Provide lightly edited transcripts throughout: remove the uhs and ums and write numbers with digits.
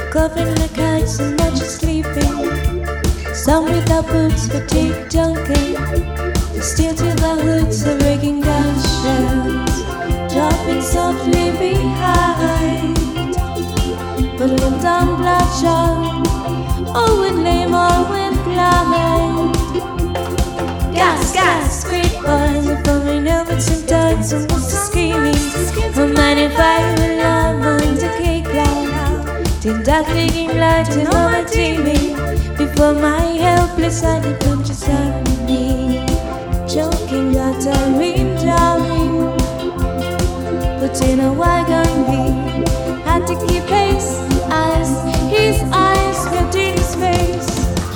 Coughing like kites and much sleeping. Some without boots, fatigue junkie. Still to the hoods, the breaking gunshots, dropping softly behind. But limped on bloodshot, or with lame or with blind. Gas, gas, great boys, we're falling over sometimes, and what's the screaming? I'm minding fire with love, on the cake cloud. Till dark taking light and all my dreaming. Before my helpless eye punches out of me. Choking out a ring drowning. But in a wagon me had to keep pace. His eyes got in his face.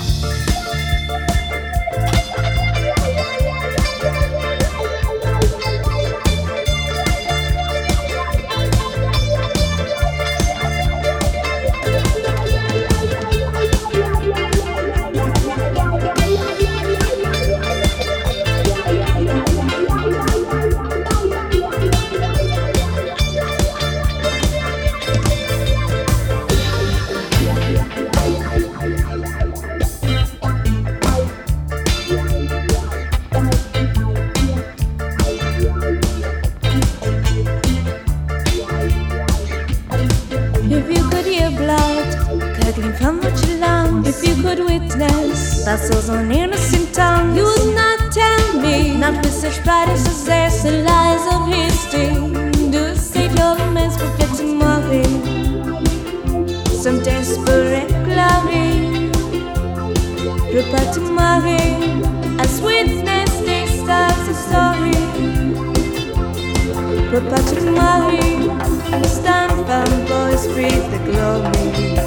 If you could hear blood curdling from your lungs, if you could witness vessels on innocent tongues, you would not tell me, not with such pride and success, the lies of history. Do say governments perfecting moving some desperate glory, prepare to marry as witness they start the story. Prepare to marry, stand firm, boys, breathe the glory.